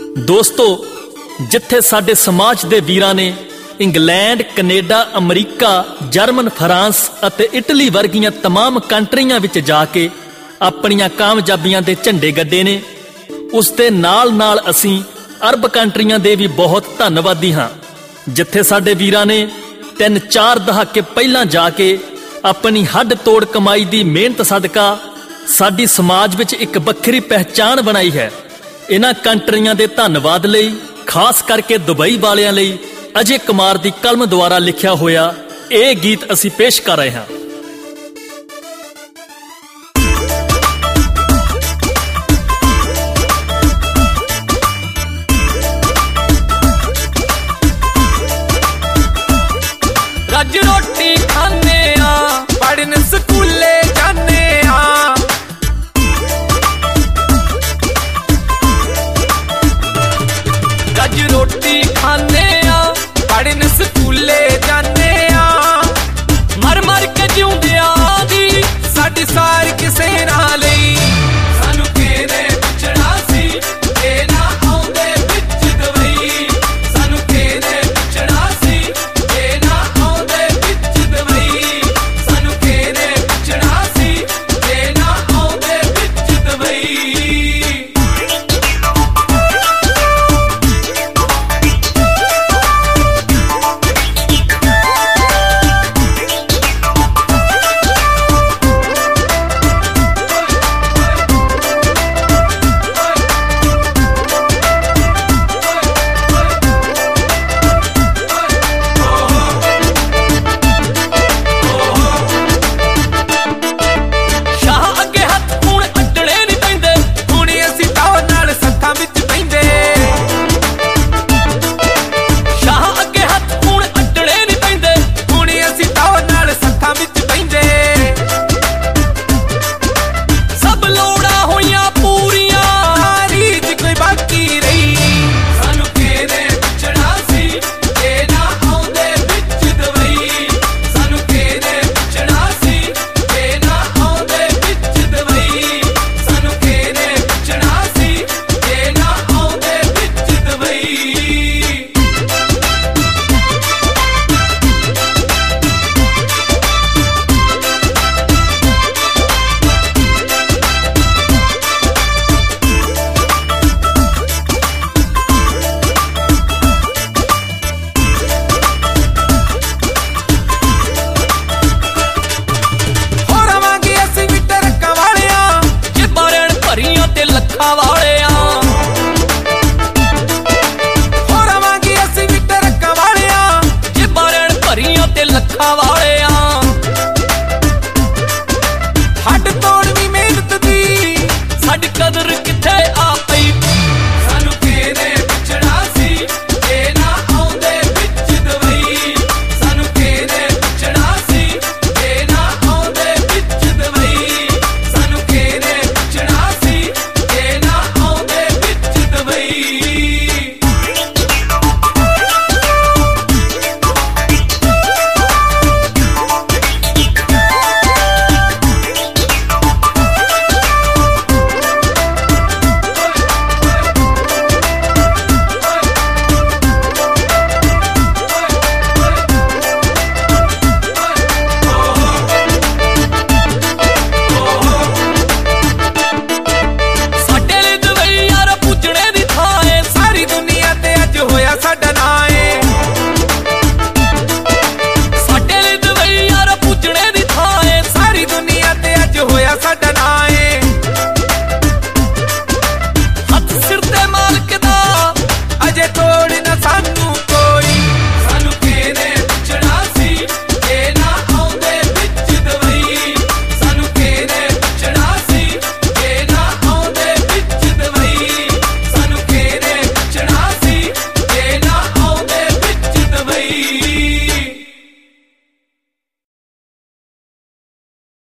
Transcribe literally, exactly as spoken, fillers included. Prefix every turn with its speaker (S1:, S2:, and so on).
S1: दोस्तों, जिथे साडे समाज दे वीरां ने इंग्लैंड, कनेडा, अमरीका, जर्मन, फ्रांस अते इटली वर्गियां तमाम कंट्रियां विच जाके अपनियां कामयाबियां दे झंडे गड्डे ने, उस दे नाल नाल असीं अरब कंट्रियां दे भी बहुत धन्नवादी हां। जिथे साडे वीरां ने तीन चार दहाके पहलां जाके अपनी हड्ड तोड़ कमाई दी मेहनत सदका साडी समाज विच एक वक्खरी पहचान बनाई है। इन्हां कंट्रियां दे धन्नवाद लई खास करके दुबई वालियां लई अजय कुमार दी कलम द्वारा लिखिया होया ये गीत असीं पेश कर रहे हां।
S2: रज रोटी खाने आ, पढ़न स्कूले जाने आ, रज रोटी खाने आ, पढ़न स्कूले जाने आ, मर मर के जिउंदिया दी साडी सार किसे ना लई, सानू केरे पुछड़ा सी ए ना आउंदे विच दवई, सानू केरे पुछड़ा सी ए ना आउंदे विच दवई, सानू केरे पुछड़ा सी ए ना आउंदे विच दवई। खावा